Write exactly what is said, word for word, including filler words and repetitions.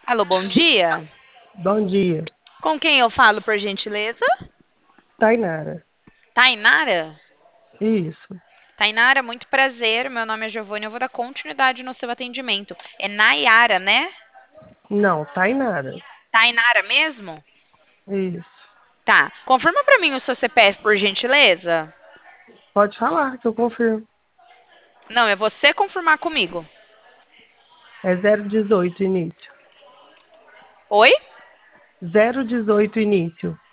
Alô, bom dia. Bom dia. Com quem eu falo, por gentileza? Tainara. Tainara? Isso. Tainara, muito prazer. Meu nome é Giovanni. Eu vou dar continuidade no seu atendimento. É Nayara, né? Não, Tainara. Tainara mesmo? Isso. Tá. Confirma pra mim o seu C P F, por gentileza. Pode falar que eu confirmo. Não, é você confirmar comigo. É zero dezoito início. Oi? Zero dezoito início.